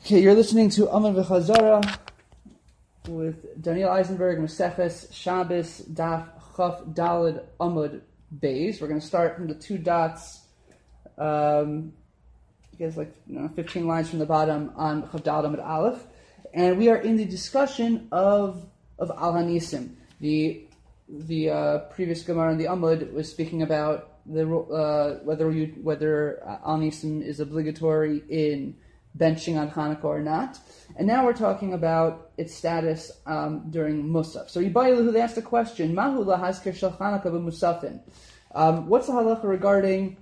Okay, you're listening to Amud V'Chazara with Daniel Eisenberg, Maseches Shabbos, Daf Chaf Daled Amud Beis. We're going to start from the two dots, I guess 15 lines from the bottom on Chaf Daled Amud Aleph, and we are in the discussion of Al Hanisim. The previous Gemara in the Amud was speaking about whether Al Hanisim is obligatory in benching on Hanukkah or not. And now we're talking about its status during Musaf. So Yibayilahu, they asked a question, Mahu lahazkir shel Hanukkah b'Musafin? What's the halacha regarding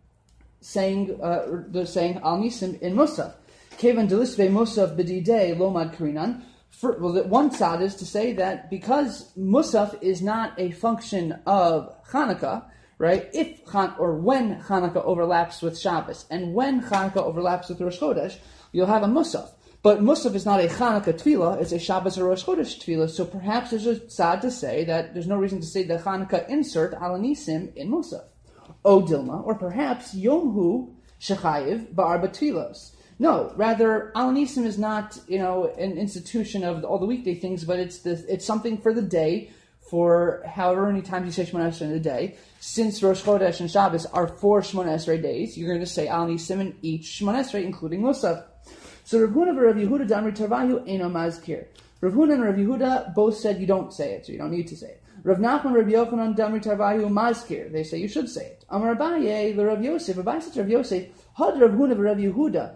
saying Al Nisim in Musaf? Kevan delisve Musaf b'didei lomad karinan. One side is to say that because Musaf is not a function of Hanukkah, right? When Hanukkah overlaps with Shabbos, and when Hanukkah overlaps with Rosh Chodesh, you'll have a Musaf. But Musaf is not a Hanukkah tefillah; it's a Shabbos or Rosh Chodesh tefillah. So perhaps there's a side to say that there's no reason to say the Hanukkah insert Al Hanisim in Musaf. O Dilma, or perhaps Yom Hu Shechayiv Ba'arba Tefillos. No, rather Al Hanisim is not an institution of all the weekday things, but it's something for the day. For however many times you say Shemona Esrei in a day, since Rosh Chodesh and Shabbos are 4 Shemona Esrei days, you're going to say Al Nisim in each Shemona Esrei, including Musaf. So Rav Huna and Rav Yehuda Damri Tarvahu Eino Mazkir. Rav Huna and Rav Yehuda both said you don't say it, so you don't need to say it. Rav Nachman and Rav Yochanan Damri Tarvahu Mazkir. They say you should say it. Amar Abaye the Rav Yosef. Abaye said to Rav Yosef, Had Rav Huna and Rav Yehuda.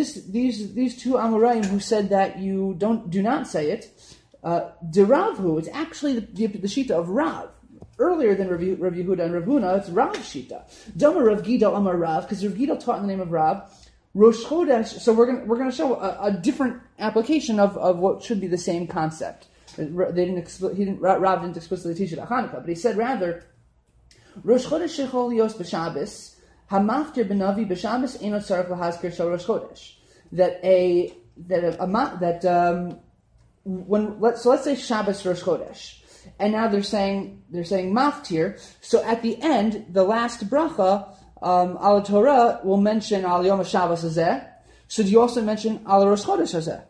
These two Amoraim who said that you do not say it. De Ravhu, it's actually the Shita of Rav. Earlier than Rav Yehuda and Rav Huna, it's Rav Shita. Dama Rav Gidal Amar Rav, because Rav Gidal taught in the name of Rav. Rosh Chodesh, so we're going to show a different application of what should be the same concept. Rav didn't explicitly teach it at Hanukkah, but he said rather, Rosh Chodesh Shechol Yos B'Shabbos, Hamaftir B'Navi B'Shabbos Einot Tzarech L'Hazkir Shel Rosh Chodesh. Let's say Shabbos Rosh Chodesh, and now they're saying maftir. So at the end, the last bracha al Torah will mention al Yom Shabbos Hazeh. So do you also mention al Rosh Chodesh Hazeh?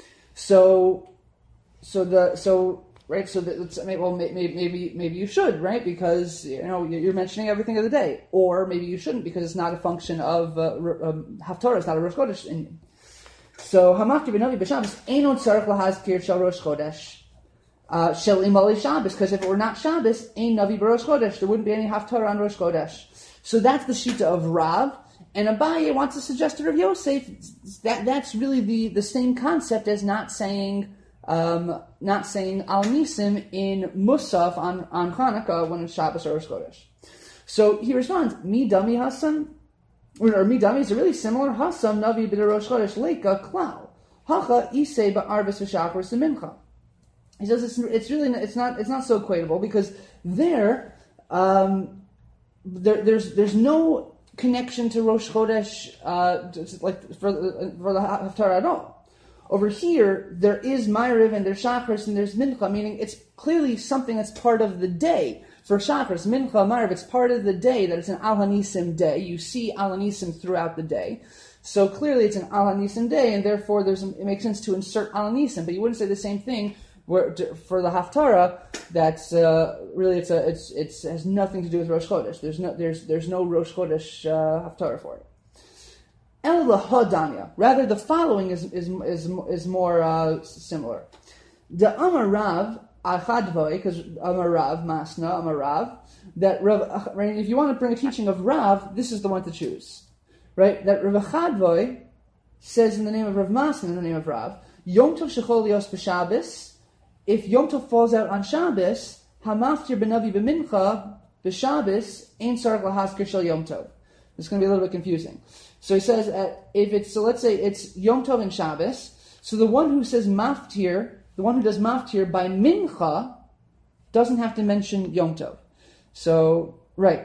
Maybe you should, right? Because you're mentioning everything of the day, or maybe you shouldn't because it's not a function of Haftarah. It's not a Rosh Chodesh. So Hamaftir B'Navi B'Shabbos Einon Tzarech L'Hazkir Shel Rosh Chodesh Shel Imali Shabbos, because if it were not Shabbos, Ein Navi B'Rosh Chodesh, there wouldn't be any Haftarah on Rosh Chodesh. So that's the Shita of Rav, and Abaye wants to suggest to Rav Yosef that's really the same concept as not saying Al Nisim in Musaf on Hanukkah when it's Shabbos or Rosh Chodesh. So he responds, Mi Dami Hasan. Or midami is a really similar hasam navi b'derosh chodesh leika klau hacha isei ba'arvis v'shachris mincha. He says it's not so equatable because there's no connection to Rosh Chodesh for the Haftarah at all. Over here there is Ma'ariv and there's Shachris and there's Mincha, meaning it's clearly something that's part of the day. For Shachris, Mincha, Ma'ariv, it's part of the day that it's an Al Hanisim day. You see Al Hanisim throughout the day. So clearly it's an Al Hanisim day, and therefore it makes sense to insert Al Hanisim. But you wouldn't say the same thing for the Haftarah. That's really it has nothing to do with Rosh Chodesh. There's no Rosh Chodesh Haftarah for it. El Lahadanya. Rather, the following is more similar. The Amar Rav. Because Amarav, Masna, Amarav, that Rav, right, if you want to bring a teaching of Rav, this is the one to choose. Right? That Rav Achadvoy says in the name of Rav Masna, in the name of Rav, Yom Tov Shechol Yos B'Shabbos, if Yom Tov falls out on Shabbos, Hamaftir B'Navi B'Mincha, B'Shabbos, Ein Tzarech L'Hazkir Shel Yom Tov. This is going to be a little bit confusing. So he says, let's say it's Yom Tov and Shabbos, so the one who says Maftir, the one who does maftir by mincha doesn't have to mention Yom Tov. So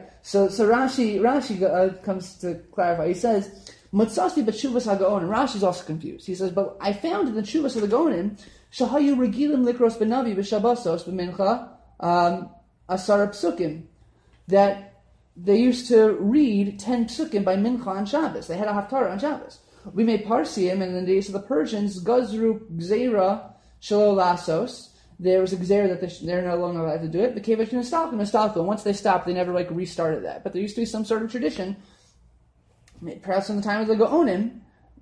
Rashi comes to clarify. He says, Matzasi b'tshuvas ha'gaonim. Rashi's also confused. He says, but I found in the tshuvas of the Gaonim, shahayu regilim likros b'navi b'shabbosos b'mincha asara psukim, that they used to read 10 psukim by mincha on Shabbos. They had a haftarah on Shabbos. We made Parsiim, and in the days of the Persians, Gazru Gzeira Shalo Lasos. There was a Gzeira that they're no longer allowed to do it. The Kevach Nostalgia. Once they stopped, they never restarted that. But there used to be some sort of tradition, perhaps from the time of the Gaonim,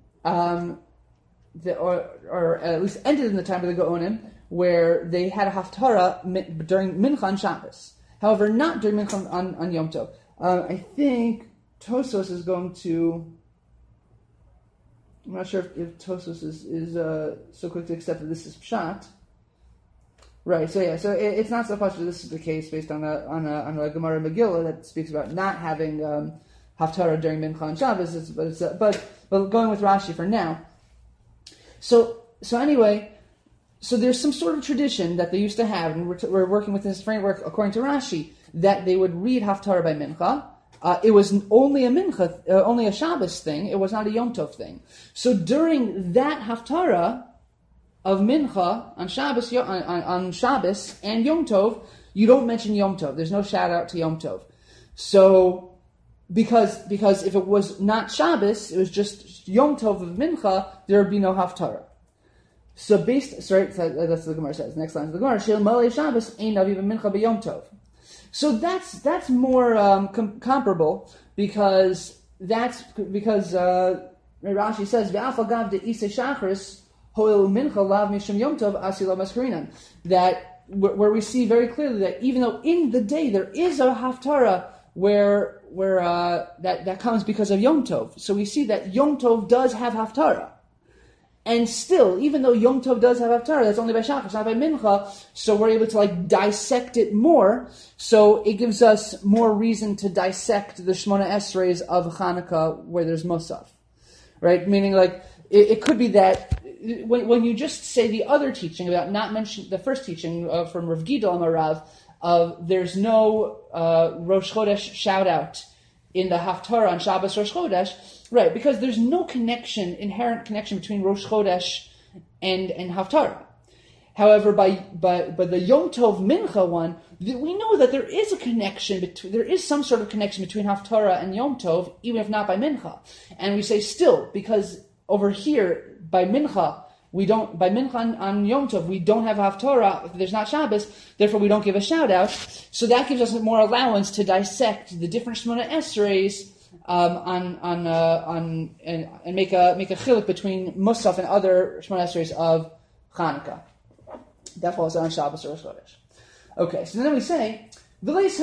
or at least ended in the time of the Gaonim, where they had a Haftarah during Mincha and Shabbos. However, not during Mincha on Yom Tov. I think Tosos is going to... I'm not sure if Tosos is so quick to accept that this is Pshat. Right, so it's not so much that this is the case based on a Gemara Megillah that speaks about not having Haftarah during Mincha and Shabbos, but going with Rashi for now. So anyway, so there's some sort of tradition that they used to have, and we're working with this framework according to Rashi, that they would read Haftarah by Mincha. It was only a Mincha, only a Shabbos thing. It was not a Yom Tov thing. So during that Haftarah of Mincha on Shabbos and Yom Tov, you don't mention Yom Tov. There's no shout out to Yom Tov. So because if it was not Shabbos, it was just Yom Tov of Mincha, there would be no Haftarah. So that's what the Gemara says. Next line of the Gemara: Shel Malei Shabbos ein aviv Mincha b'Yom Tov. So that's more comparable because Rashi says v'afal gav de isei shachris hoil mincha lav mishum Yom Tov asila maskarinan, that where we see very clearly that even though in the day there is a haftarah where that comes because of Yom Tov, so we see that Yom Tov does have haftarah. And still, even though Yom Tov does have Haftarah, that's only by Shachar, not by Mincha, so we're able to dissect it more, so it gives us more reason to dissect the Shemona Esreis of Hanukkah where there's Musaf. Right? Meaning, it could be that when you just say the other teaching about not mentioning, the first teaching from Rav Gidol Amarav, there's no Rosh Chodesh shout out in the Haftarah on Shabbos Rosh Chodesh, right? Because there's no inherent connection between Rosh Chodesh and Haftarah. However, by the Yom Tov Mincha one, we know that there is a connection there is some sort of connection between Haftarah and Yom Tov, even if not by Mincha. And we say still, because over here by Mincha on Yom Tov, we don't have Haftarah, if there's not Shabbos, therefore we don't give a shout out. So that gives us more allowance to dissect the different Shemona Esreis and make a chiluk between Musaf and other Shemona Esreis of Chanukah. That falls on Shabbos or Rosh Chodesh. Okay, so then we say that this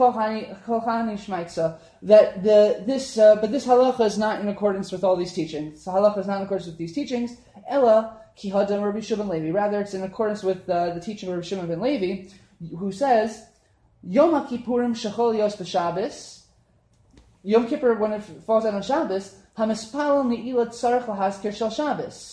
halacha is not in accordance with all these teachings. The halacha is not in accordance with these teachings. Ella ki hadam Rabbi Shimon ben Levi. Rather, it's in accordance with the teaching of Rabbi Shimon ben Levi, who says Yom HaKippurim shechol yos b'Shabbos. Yom Kippur, when it falls out on Shabbos, hamispal ne'ilah tzarech lahaskir shel Shabbos.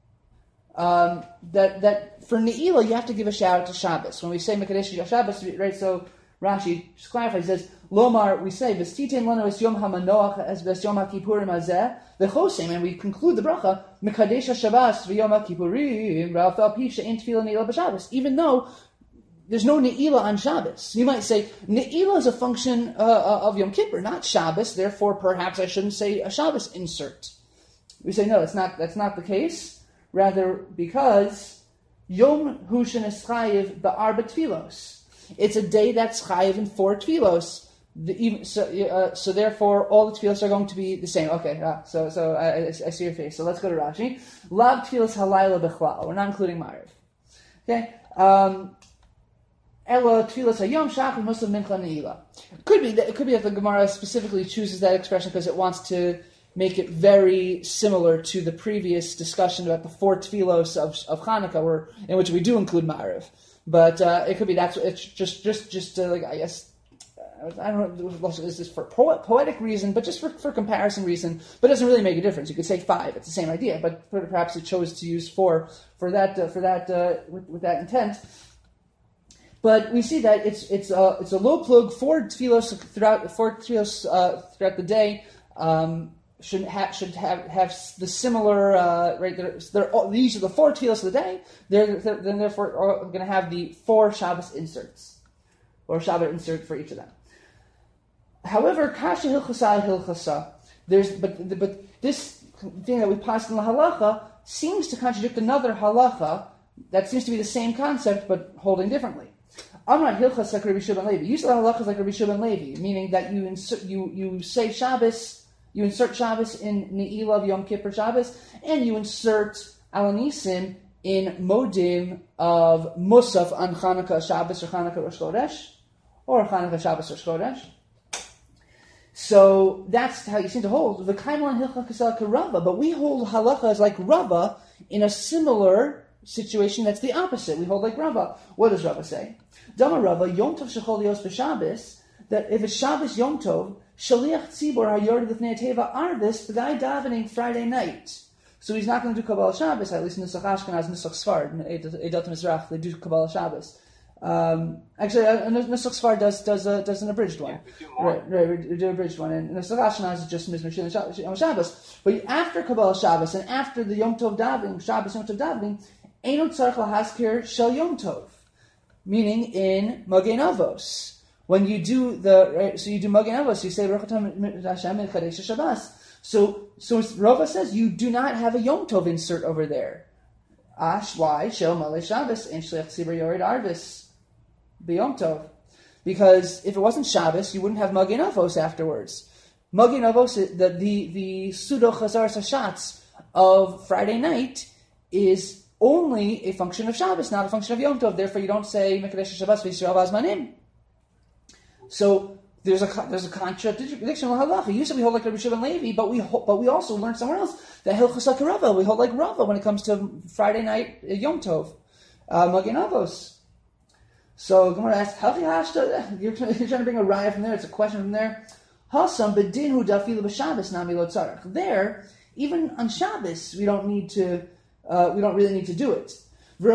That for ne'ilah you have to give a shout out to Shabbos. When we say Mekadesh Yom Shabbos, right? So Rashi just clarifies, says Lomar, we say V'stitein lanu es Yom HaManoach es ves Yom HaKippurim hazeh v'chosim, and we conclude the bracha Mekadesh Shabbos v'Yom HaKippurim ra'afal pi she'en tefillah ne'ilah b'Shabbos, even though there's no ne'ilah on Shabbos. You might say ne'ilah is a function of Yom Kippur, not Shabbos. Therefore, perhaps I shouldn't say a Shabbos insert. We say no, that's not the case. Rather, because Yom Hushan is chayiv ba'arba tfilos. It's a day that's chayiv in 4 tfilos. So therefore, all the tfilos are going to be the same. Okay, so I see your face. So let's go to Rashi. Lav tfilos halayla bechlal. We're not including Mariv. Okay. Ela tfilas hayom shach muslim mincha ne'ilah. It could be that the Gemara specifically chooses that expression because it wants to make it very similar to the previous discussion about the 4 tfilos of Hanukkah, in which we do include Ma'ariv. But it could be it's just I guess, I don't know, is this for poetic reason, but just for comparison reason, but it doesn't really make a difference. You could say 5, it's the same idea, but perhaps it chose to use 4 with that intent. But we see that it's a low plug 4 tfilos throughout the day. Should have the similar right. These are the 4 tefillos of the day. They're therefore going to have the 4 Shabbos inserts, or Shabbat insert for each of them. However, kasha hilchasa. But this thing that we passed in the halacha seems to contradict another halacha that seems to be the same concept but holding differently. Amar hilchas like Rabbi Shimon Levi. Usually halachas like Rabbi Shimon Levi, meaning that you say Shabbos, you insert Shabbos in Ne'ilah of Yom Kippur Shabbos, and you insert Alanisim in Modim of Musaf on Chanukah Shabbos or Chanukah Rosh Chodesh, or Chanukah Shabbos Rosh Chodesh. So that's how you seem to hold the Kaiman Hilcha Kasel Rava, but we hold halachas like Rava in a similar situation that's the opposite. We hold like Rava. What does Rava say? Dama Rava Yom Tov Shechol Yos b'Shabbos, that if it's Shabbos Yom Tov, Shaliach Tzibor HaYord L'fnei Teva Arvis, the guy davening Friday night. So he's not going to do Kabbalah Shabbos, at least in Nusach Ashkenaz, Nusach Sfard, Eidat Mizrach, they do Kabbalah Shabbos. Actually, Nusach Sfard does an abridged one. Right, we do an abridged one. And Nusach Ashkenaz is just Mizmor Shil on Shabbos. But after Kabbalah Shabbos and after the Yom Tov davening, Shabbos Yom Tov davening, Einot Tzarech LaHaskir Shel Yom Tov. Meaning in Magen Avos. When you do so you do Magen Avos, you say Baruch Atah Hashem and Chadesh Shabbos. So Rava says you do not have a Yom Tov insert over there. Why? Shel Malei Shabbos and Shliach Tzibur Yored Arvis B'Yom Tov. Because if it wasn't Shabbos, you wouldn't have Magen Avos afterwards. Magen Avos, the pseudo Chazar Hashatz of Friday night is only a function of Shabbos, not a function of Yom Tov. Therefore, you don't say Mekadesh Shabbos v'Yisrael V'Azmanim. So there's a contradiction in halacha. You said we hold like Rabbi Shimon Levi, but we also learned somewhere else that Hilchos like Rava. We hold like Rava when it comes to Friday night Yom Tov, Magen Avos. So Gemara asks, "Halchi hashta?" You're trying to bring a raya from there. It's a question from there. Hasam bedin hu dafilu b'Shabbos nami lo tzarich. There, even on Shabbos, we don't really need to do it. The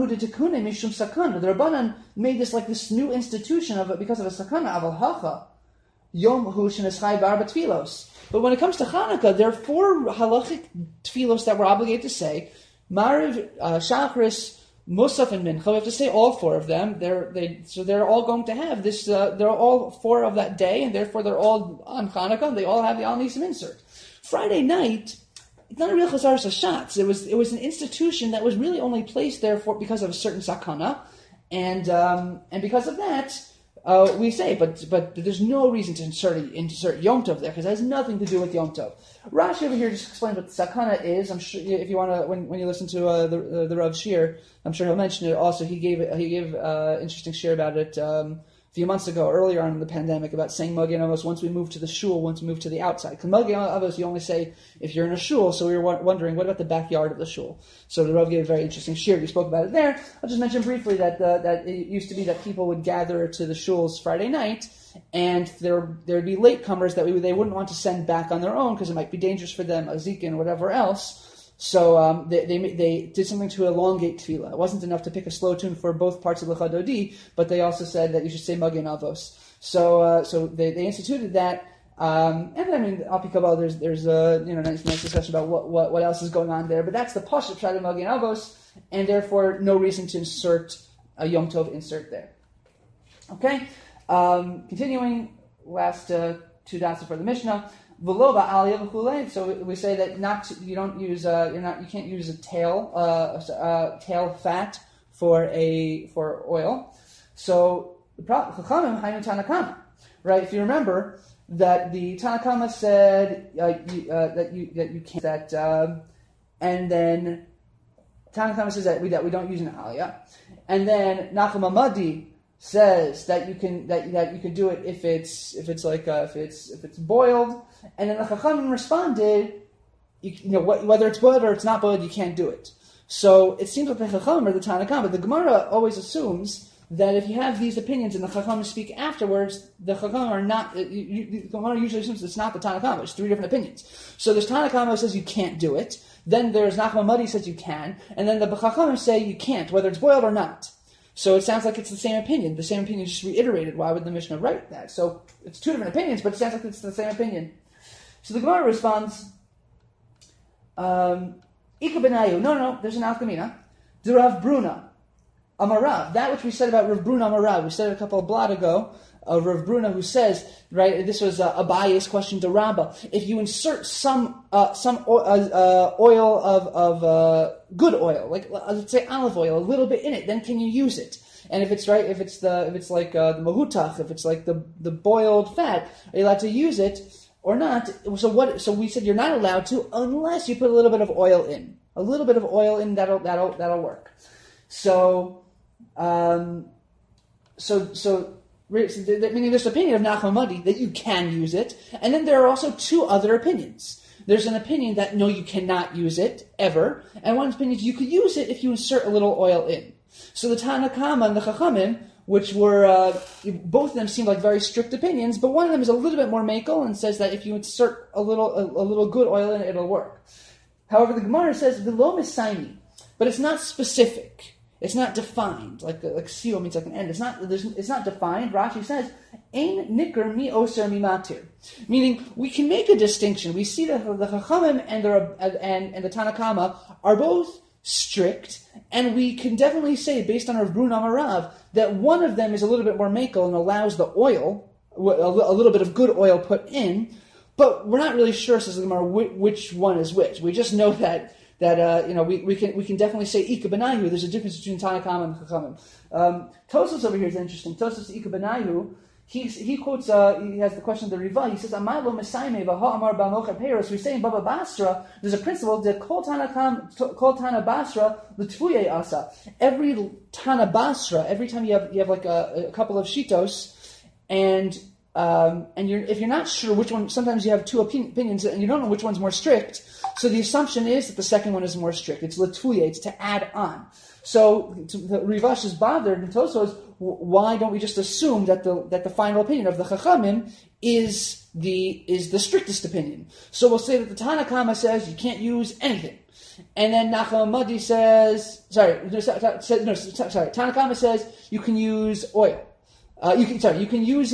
Rabbanan made this like this new institution of it because of a sakana aval hacha yom hu sheneschai b'arba tfilos. But when it comes to Hanukkah, there are 4 halachic tfilos that we're obligated to say: Mariv, Shachris, Musaf, and Mincha. We have to say all 4 of them. They're all going to have this. They're all 4 of that day, and therefore they're all on Hanukkah. They all have the Al Nisim insert. Friday night, it's not a real Chazar Hashatz. It was an institution that was really only placed there because of a certain sakana, and because of that, we say, but there's no reason to insert Yom Tov there because it has nothing to do with Yom Tov. Rashi over here just explained what sakana is. I'm sure if you want to, when you listen to the Rav Shir, I'm sure he'll mention it. Also, he gave interesting shir about it. A few months ago, earlier on in the pandemic, about saying Magen Avos once we moved to the shul, once we moved to the outside. Because Magen Avos you only say if you're in a shul, so we were wondering, what about the backyard of the shul? So the Rav gave a very interesting shir. We spoke about it there. I'll just mention briefly that it used to be that people would gather to the shuls Friday night, and there would be latecomers that they wouldn't want to send back on their own because it might be dangerous for them, azikin, whatever else. So they did something to elongate tefillah. It wasn't enough to pick a slow tune for both parts of Lecha Dodi, but they also said that you should say Magen Avos. So they instituted that. And I mean, Al Pi Kabbalah, there's a nice discussion about what else is going on there. But that's the Pashat Pshat of Magen Avos, and therefore no reason to insert a Yom Tov insert there. Okay, continuing last 2 dots for the Mishnah. So we say that you can't use a tail fat for oil. So the Chachamim Hainu Tanakama, right? If you remember that the Tanakama said that you can't and then Tanakama says that we don't use an aliyah, and then Nachum Hamadi says that you can do it if it's boiled, and then the Chachamim responded, whether it's boiled or it's not boiled, you can't do it. So it seems like the Chachamim or the Tanakh, but the Gemara always assumes that if you have these opinions and the Chachamim speak afterwards, the Chachamim are not. The Gemara usually assumes it's not the Tanakh. It's 3 different opinions. So there's Tanakh who says you can't do it. Then there's Nachum Hamadi says you can, and then the Chachamim say you can't, whether it's boiled or not. So it sounds like it's the same opinion. The same opinion just reiterated. Why would the Mishnah write that? So it's 2 different opinions, but it sounds like it's the same opinion. So the Gemara responds, Ika benayu. No, there's an alkamina. The Rav Bruna, Amarav. That which we said about Rav Bruna Amarav, we said it a couple of blot ago. Rav Bruna, who says, right, this was Abaye's question to Rabbah, if you insert some oil of good oil, like let's say olive oil, a little bit in it, then can you use it? And if it's like the mahutach, if it's like the boiled fat, are you allowed to use it or not? So we said you're not allowed to unless you put a little bit of oil in. A little bit of oil in, that'll work. So meaning there's an opinion of Nachman Madi that you can use it, and then there are also two other opinions. There's an opinion that no, you cannot use it ever, and one opinion is you could use it if you insert a little oil in. So the Tana Kama and the Chachamim, which were both of them seem like very strict opinions, but one of them is a little bit more makel and says that if you insert a little good oil in it, it'll work. However, the Gemara says v'lo misaimi, but it's not specific. It's not defined, like sio means like an end. It's not defined. Rashi says, "Ein nikr mi oser mi matir," meaning we can make a distinction. We see that the Chachamim and the Tana Kama are both strict, and we can definitely say, based on Rav Bruna Amarav, that one of them is a little bit more makel and allows the oil, a little bit of good oil put in, but we're not really sure, says the Gemara, which one is which. We just know that we can definitely say Ika Benayu. There's a difference between Tanakam and Chachamim. Tosfos over here is interesting. Tosfos Ika Benayu, he quotes, he has the question of the Riva. He says, Amalo Mesaime Vaha Amar Ba'mocha Peiros. We say in Baba Basra, there's a principle that Kol Tana Basra L'Tfuye Asa. Every Tana Basra, every time you have like a couple of shitos, and if you're not sure which one, sometimes you have two opinions and you don't know which one's more strict. So the assumption is that the second one is more strict. It's l'tuye, it's to add on. So the Rivash is bothered, and Tosfos, why don't we just assume that the final opinion of the Chachamim is the strictest opinion? So we'll say that the Tana Kama says you can't use anything, and then Nachman Madi says, Tana Kama says you can use oil. You can use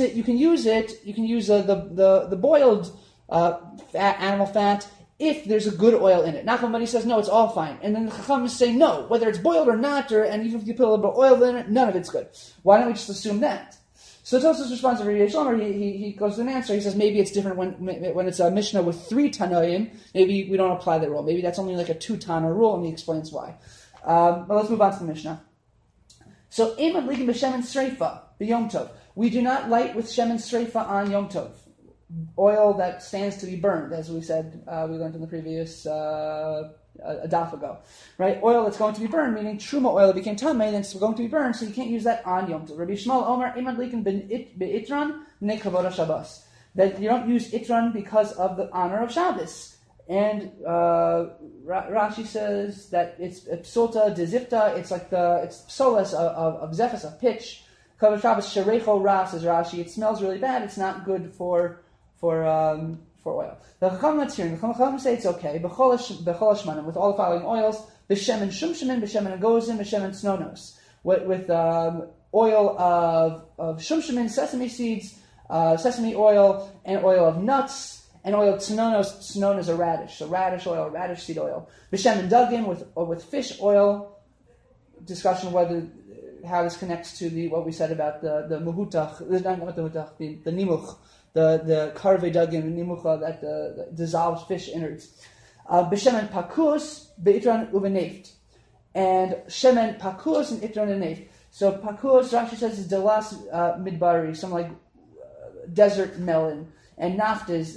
the boiled animal fat if there's a good oil in it. Nachman Madi says no, it's all fine, and then the Chachamim say no, whether it's boiled or not, and even if you put a little bit of oil in it, none of it's good. Why don't we just assume that? So Tosfos responds to Rabbi Shlomo. He goes to an answer. He says maybe it's different when it's a Mishnah with 3 Tanoim. Maybe we don't apply that rule. Maybe that's only like a 2 Tana rule, and he explains why. But let's move on to the Mishnah. So Imad Ligim b'Shemen Sreifa b'Yom Tov. We do not light with Shemen Sreifa on Yom Tov, oil that stands to be burned, as we said, we learned in the previous a daf ago, right? Oil that's going to be burned, meaning truma oil that became tamei, then it's going to be burned, so you can't use that on Yom Tov. Rabbi Shmuel Omer Imad Likin be'itran b'nei kavod Shabbos, that you don't use itran because of the honor of Shabbos. And Rashi says that it's psolta de zifta, it's psolas of zephas, of pitch. Kavod Shabbos sherecho ra, says Rashi, it smells really bad, it's not good for oil. The Chachamim say it's okay. B'chol hashmanim, with all the following oils: b'shemen shumshimin, b'shemen agozim, b'shemen snonos. With oil of shumshimin, sesame seeds, sesame oil, and oil of nuts, and oil of tsnonos. Tsnon is a radish, so radish oil, radish seed oil. B'shemen dagim, with fish oil. Discussion whether how this connects to what we said about the muhutach, not the muhutach, the nimuch. The karve dagim nimucha, that the dissolved fish innards. B'shemen pakus be'itran uveneft, and shemen pakus and itran and neft. So pakus, Rashi says, is delas midbari, some like desert melon, and nafta is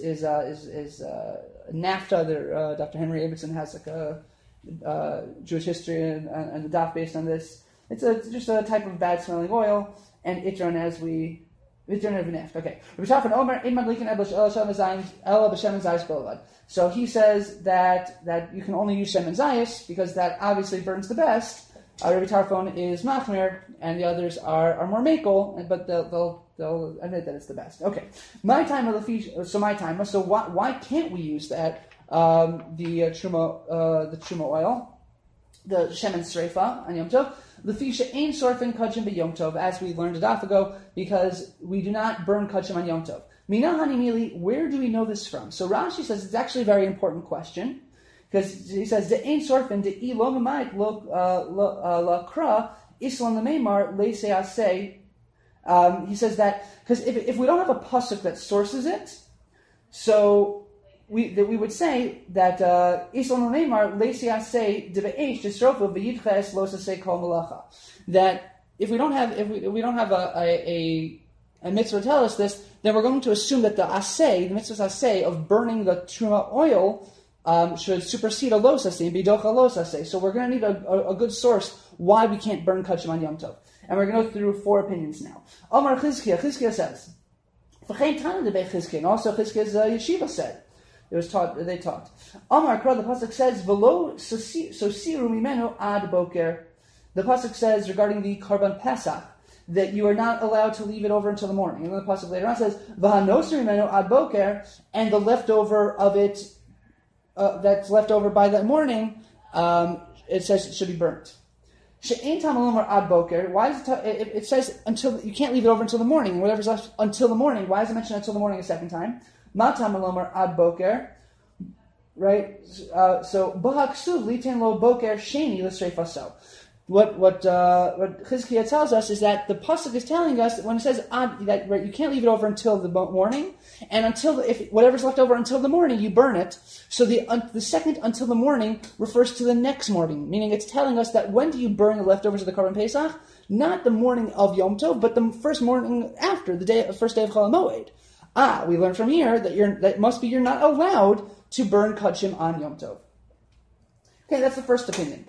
nafta. There, Dr. Henry Abetson has like a Jewish history and the daf based on this. It's just a type of bad smelling oil, and itran okay. So he says that you can only use shemen zayis because that obviously burns the best. Rabbi Tarfon is machmir, and the others are more makel, but they'll admit that it's the best. Okay, my time. So why can't we use that the truma oil, the shemen sreifa on Yom Tov? L'fisha ain't sorfin kachim b'Yom Tov, as we learned a daf ago, because we do not burn kachim on Yom Tov. Minahani mili, where do we know this from? So Rashi says it's actually a very important question, because he says the ain't sorfin de ilo mamayit la kra islan lemeimar leseaseh He says that because if we don't have a pasuk that sources it, so we would say that that if we don't have a mitzvah to tell us this, then we're going to assume that the mitzvah asay of burning the truma oil should supersede a los asay and be docha los asay. So we're going to need a good source why we can't burn kachim on Yom Tov. And we're going to go through 4 opinions now. Omar Chizkiah says, and also Chizkiah's yeshiva said, they taught. Omar Kra, the pasuk says, "V'lo sosiru mimenu ad boker." The pasuk says regarding the Karban Pesach that you are not allowed to leave it over until the morning. And then the pasuk later on says, "V'hanosir mimenu ad boker," and the leftover of it that's left over by that morning, it says it should be burnt. She'ein tamalomar ad boker. Why does it says until you can't leave it over until the morning? Whatever's left until the morning. Why is it mentioned until the morning a second time? Ma tamalomar ad boker. Right. So bahaksuv litain lo boker sheni l'sreifaso. What Chizkiah tells us is that the pasuk is telling us that when it says that right, you can't leave it over until the morning, and until if whatever's left over until the morning you burn it. So the second until the morning refers to the next morning, meaning it's telling us that when do you burn the leftovers of the Karban Pesach? Not the morning of Yom Tov, but the first morning after the first day of Chol Moed. We learn from here that must be you're not allowed to burn kachim on Yom Tov. Okay, that's the first opinion.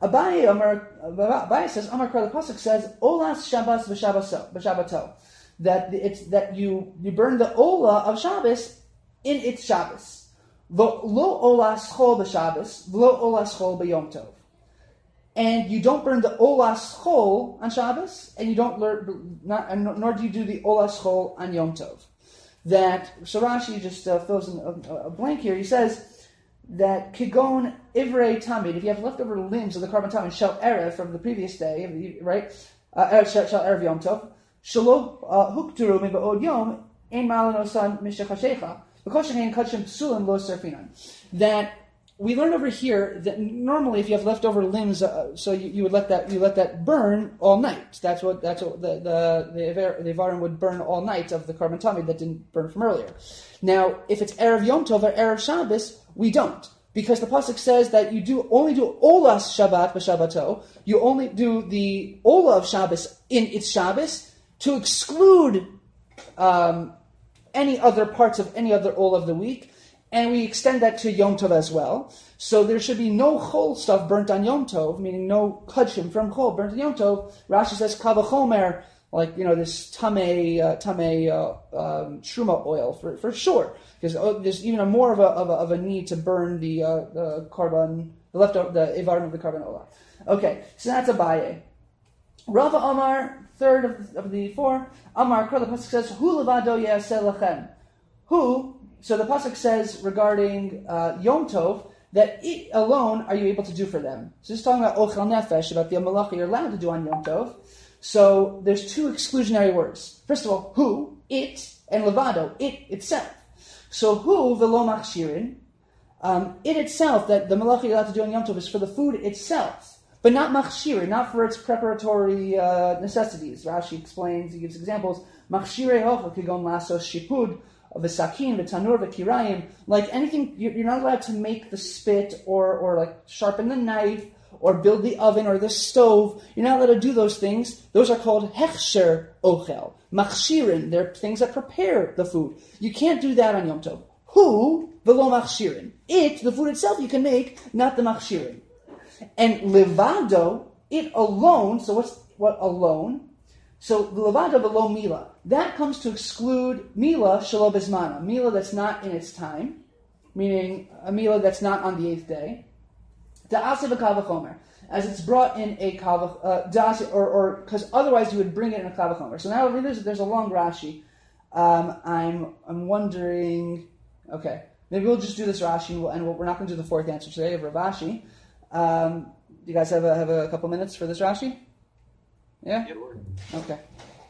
Abaye says, Amar Kra, the pasuk says, Olas Shabbos v'Shabbato, that you burn the Ola of Shabbos in its Shabbos. Lo Olas Chol b'Shabbos, v'lo Olas Chol b'Yom Tov. And you don't burn the Olas Chol on Shabbos, and you don't nor do you do the Olas Chol on Yom Tov. So Rashi just fills in a blank here. He says that Kigon Ivrei Tamid, if you have leftover limbs of the Karban Tamid, Shel Erev from the previous day, right? Shel Erev Yom Tov, Shelo Hukturu Miba'od Yom, Ein Malanosan Mishachashecha, V'koshein Kachim Psulim Lo Serfinan. That we learn over here that normally if you have leftover limbs, so you let that burn all night. That's what the Ivarim would burn all night of the Karban Tamid that didn't burn from earlier. Now, if it's Erev Yom Tov or Erev Shabbos, we don't. Because the pasuk says that you only do Olas Shabbat b'Shabbato. You only do the Ola of Shabbos in its Shabbos to exclude any other parts of any other Ola of the week. And we extend that to Yom Tov as well. So there should be no Chol stuff burnt on Yom Tov, meaning no Kachim from Chol burnt on Yom Tov. Rashi says Kavachomer, like, this Tamei Truma oil for sure. Because there's even more of a need to burn the Karban, the Ivarim of the Karban Ola. Okay, so that's Abaye. Rava Amar, third of the 4. Amar, the pasuk says, Hu levado yaseh lachem. Who? So the pasuk says regarding Yom Tov that it alone are you able to do for them. So it's talking about Ochel Nefesh, about the malacha you're allowed to do on Yom Tov. So there's 2 exclusionary words. First of all, who, it, and levado, it itself. So who, velo machshirin, it itself, that the malacha you're allowed to do on Yom Tov is for the food itself, but not machshirin, not for its preparatory necessities. Rashi explains, he gives examples, machshirei hocha kigon lasos shipud, v'sakin, v'tanur, v'kirayim, like anything, you're not allowed to make the spit or like sharpen the knife or build the oven or the stove. You're not allowed to do those things. Those are called hechsher ochel. Machshirin, they're things that prepare the food. You can't do that on Yom Tov. Hu, velo machshirin. It, the food itself, you can make, not the machshirin. And levado, it alone, so what alone? So levado velo mila. That comes to exclude mila shelo bezmana. Mila that's not in its time, meaning a mila that's not on the 8th day. Da'ase v'kavachomer, as it's brought in a kavach, or because otherwise you would bring it in a kavachomer. So now there's a long Rashi. I'm wondering. Okay, maybe we'll just do this Rashi, and we're not going to do the 4th answer today of Rav Ashi. You guys have a couple minutes for this Rashi? Yeah. Okay.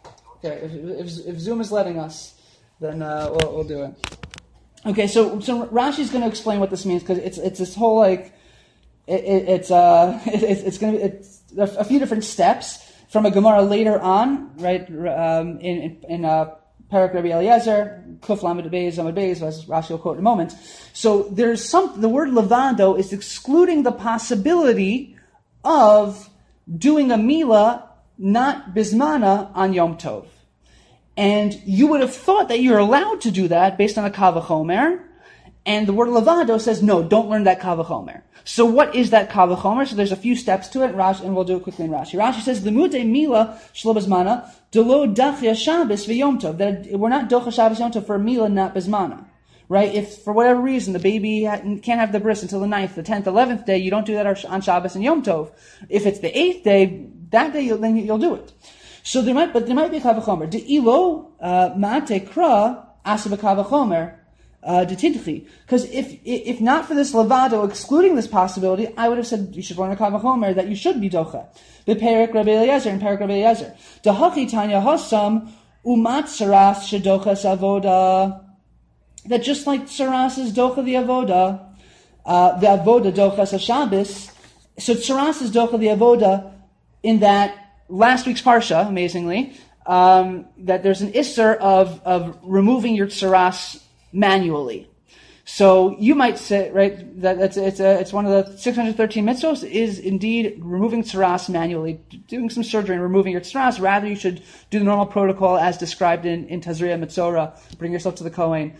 If Zoom is letting us, then we'll do it. Okay, so Rashi's going to explain what this means because it's this whole like. It's a few different steps from a Gemara later on, right? In Parak Rabbi Eliezer, Kuf Lamed Beis, Amud Beis, as Rashi will quote in a moment. So the word levado is excluding the possibility of doing a milah not bismana on Yom Tov. And you would have thought that you're allowed to do that based on a kavachomer. And the word levado says, no, don't learn that kavachomer. So what is that kavachomer? So there's a few steps to it, Rashi, and we'll do it quickly in Rashi. Rashi says, Limudei milah shelo bismana, delo dachya Shabbos v'yom tov. That we're not docha Shabbos yom tov for a milah, not bismana. Right? If for whatever reason the baby can't have the bris until the 9th, the 10th, 11th day, you don't do that on Shabbos and Yom Tov. If it's the 8th day, that day then you'll do it. So there might be a kavachomer. De'ilo ma'ate kra asa b'kavachomer detidchi. Because if not for this levado excluding this possibility, I would have said you should learn a kavachomer that you should be docha. B'perek Rabbi Eliezer and Perek Rabbi Eliezer. Dehachi tanya hasam umat saras shedochas avoda. That just like Tsaras is docha the avoda, the avoda dochas HaShabbos, so Tsaras is docha the avoda in that last week's parsha, amazingly, that there's an isser of removing your Tsaras manually. So you might say, right, that it's one of the 613 mitzvos is indeed removing Tsaras manually, doing some surgery and removing your Tsaras. Rather, you should do the normal protocol as described in Tazria Mitzora, bring yourself to the Kohen.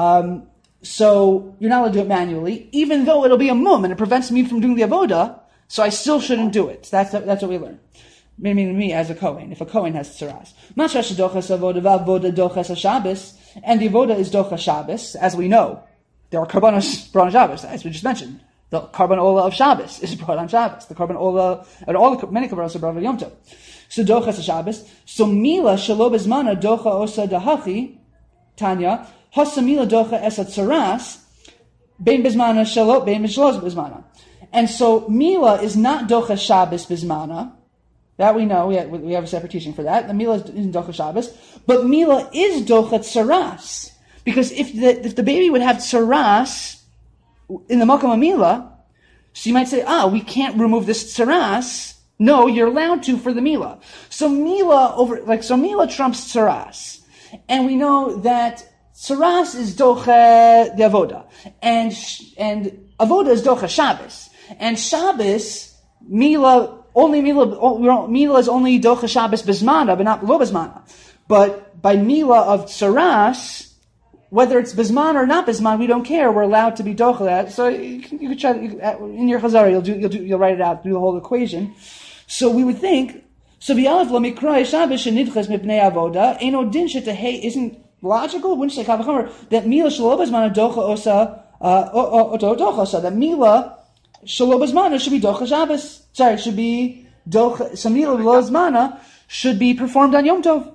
So you're not allowed to do it manually, even though it'll be a mum and it prevents me from doing the avoda, so I still shouldn't do it. That's what we learn. Meaning me as a Kohen, if a Kohen has tzaras. And the avoda is docha Shabbos, as we know. There are karbanos brought on Shabbos, as we just mentioned. The karban ola of Shabbos is brought on Shabbos. The karban ola, and many karbanos are brought on Yom Tov. So docha Shabbos. So mila shelo bezmana docha osa dahachi, Tanya, Hasamila docha esat tzaras, bein bismana shalot, bein mishlos bismana. And so Mila is not docha Shabbos bismana. That we know, we have a separate teaching for that. The Mila isn't docha Shabbos. But Mila is docha tzaras. Because if the baby would have tzaras in the Makom Mila, so you might say, we can't remove this tzaras. No, you're allowed to for the Mila. So Mila trumps tzaras. And we know that Tzaras is docha the avoda, and avoda is docha Shabbos, and Shabbos mila is only docha Shabbos bismana, but not lo bismana. But by mila of Tzaras, whether it's bismana or not bismana, we don't care. We're allowed to be docha that. So you could try in your chazara. You'll write it out, do the whole equation. So we would think. So v'yalav lamikra Shabbos shenidches mipnei avoda eno din shetehei isn't logical. Wouldn't say kavachomer that mila shalobazmana docha osa docha osa that mila shalobazmana should be docha Shabbos. Sorry, should be docha. So mila lozmana should be performed on Yom Tov.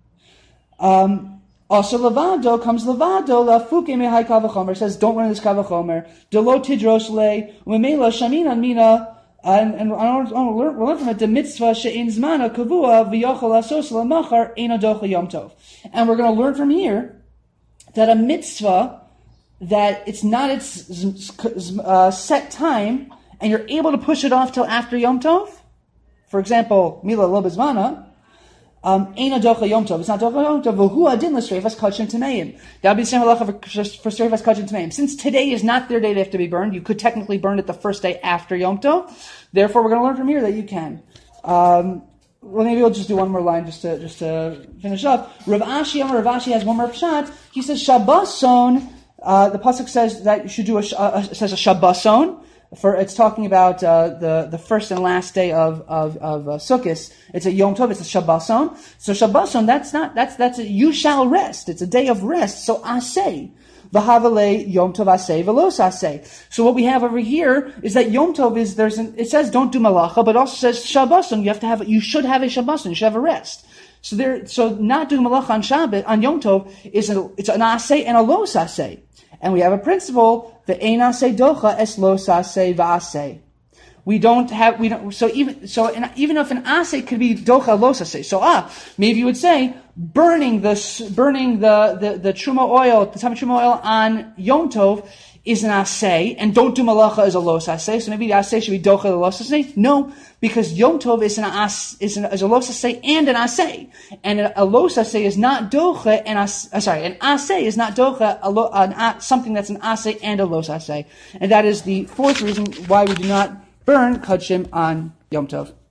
Also levado comes levado lafuke mehai kavachomer says don't learn this kavachomer delo tidrosh le umemela shaminan mina. And we'll learn from it the mitzvah she'in zmana kavua v'yochel asos lamachar eino docha Yom Tov. And we're going to learn from here that a mitzvah that it's not its set time, and you're able to push it off till after Yom Tov. For example, mila lo bezmana. Eino docha Yom Tov. It's not docha Yom Tov. V'hu adin l'streifas kachin tameim. That would be the same halacha for streifas kachin tameim. Since today is not their day they have to be burned, you could technically burn it the first day after Yom Tov. Therefore, we're going to learn from here that you can. Well, maybe we'll just do one more line just to finish up. Rav Ashi has one more pshat. He says Shabbason. The pasuk says that you should do says a Shabbason. It's talking about the first and last day of Sukkot. It's a Yom Tov. It's a Shabbason. So Shabbason. That's you shall rest. It's a day of rest. So Aseh. V'havale Yom Tov Aseh v'los Aseh. So what we have over here is that Yom Tov is it says don't do malacha, but also says Shabbason. You should have a Shabbason. You should have a rest. So not doing malacha on Shabbat on Yom Tov it's an Aseh and a los Aseh. And we have a principle, the ein aseh docha es los aseh v'aseh. So even if an aseh could be docha los aseh. So maybe you would say burning the truma oil, the time of truma oil on Yom Tov is an asay, and don't do malacha as a los asay, so maybe the asay should be docha the los asay? No, because Yom Tov is a los asay and an asay. And a los asay is not docha, and an asay is not docha, something that's an asay and a los asay. And that is the fourth reason why we do not burn kachim on Yom Tov.